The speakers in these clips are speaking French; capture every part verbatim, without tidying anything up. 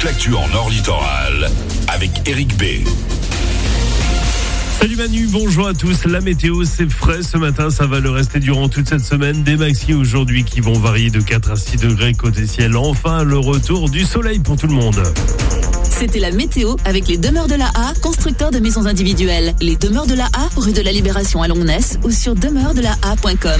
toute l'actu en Nord Littoral avec Eric B. Salut Manu, bonjour à tous. La météo, c'est frais ce matin, ça va le rester durant toute cette semaine. Des maxi aujourd'hui qui vont varier de quatre à six degrés côté ciel. Enfin, le retour du soleil pour tout le monde. C'était la météo avec les Demeures de la A, constructeurs de maisons individuelles. Les Demeures de la A, rue de la Libération à Longnes ou sur demeures de la a point com.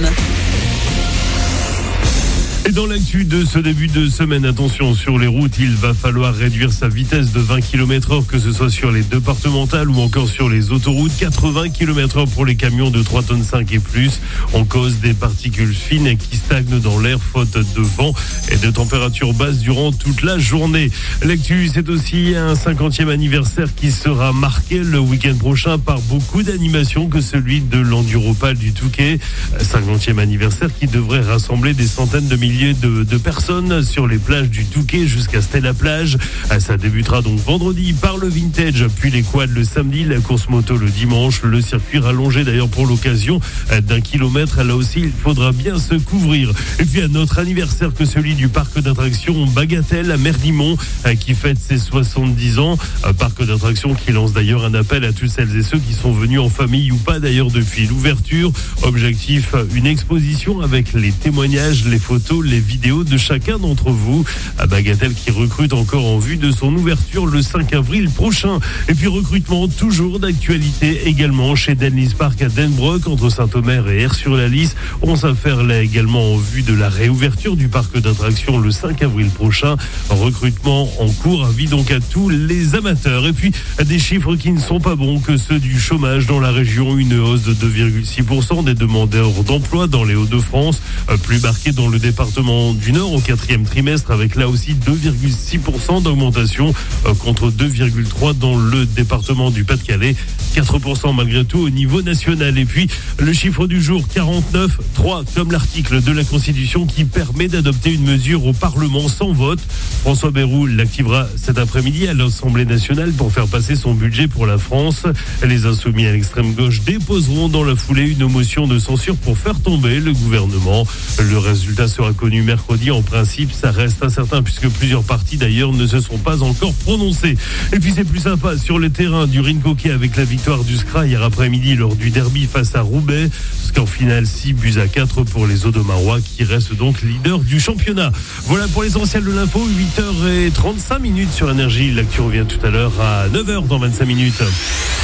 Et dans l'actu de ce début de semaine, attention sur les routes, il va falloir réduire sa vitesse de vingt kilomètres heure, que ce soit sur les départementales ou encore sur les autoroutes. quatre-vingts kilomètres heure pour les camions de trois tonnes cinq et plus. En cause des particules fines qui stagnent dans l'air faute de vent et de températures basses durant toute la journée. L'actu, c'est aussi un cinquantième anniversaire qui sera marqué le week-end prochain par beaucoup d'animations que celui de l'Enduropal du Touquet. cinquantième anniversaire qui devrait rassembler des centaines de milliers De, de personnes sur les plages du Touquet jusqu'à Stella-Plage. Ça débutera donc vendredi par le vintage, puis les quads le samedi, la course moto le dimanche, le circuit rallongé d'ailleurs pour l'occasion d'un kilomètre. Là aussi, il faudra bien se couvrir. Et puis à notre anniversaire que celui du parc d'attractions Bagatelle à Merdimont qui fête ses soixante-dix ans. Un parc d'attractions qui lance d'ailleurs un appel à toutes celles et ceux qui sont venus en famille ou pas d'ailleurs depuis l'ouverture. Objectif, une exposition avec les témoignages, les photos, les vidéos de chacun d'entre vous. À Bagatelle qui recrute encore en vue de son ouverture le cinq avril prochain. Et puis recrutement toujours d'actualité également chez Denlis Park à Denbrock entre Saint-Omer et Aire-sur-la-Lys. On s'affaire là également en vue de la réouverture du parc d'attractions le cinq avril prochain. Recrutement en cours, avis donc à tous les amateurs. Et puis des chiffres qui ne sont pas bons que ceux du chômage dans la région. Une hausse de deux virgule six pour cent des demandeurs d'emploi dans les Hauts-de-France, plus marqué dans le département du Nord au quatrième trimestre avec là aussi deux virgule six pour cent d'augmentation euh, contre deux virgule trois pour cent dans le département du Pas-de-Calais, quatre pour cent malgré tout au niveau national. Et puis le chiffre du jour quarante-neuf virgule trois comme l'article de la Constitution qui permet d'adopter une mesure au Parlement sans vote. François Bayrou l'activera cet après-midi à l'Assemblée nationale pour faire passer son budget pour la France. Les insoumis à l'extrême gauche déposeront dans la foulée une motion de censure pour faire tomber le gouvernement. Le résultat sera connu mercredi. En principe, ça reste incertain puisque plusieurs partis d'ailleurs ne se sont pas encore prononcés. Et puis c'est plus sympa sur le terrain du Rincoquet avec la victoire du S C R A hier après-midi lors du derby face à Roubaix. Score final six buts à quatre pour les Audomarois qui restent donc leader du championnat. Voilà pour l'essentiel de l'info. huit heures trente-cinq minutes sur Énergie. L'actu revient tout à l'heure à neuf heures dans vingt-cinq minutes.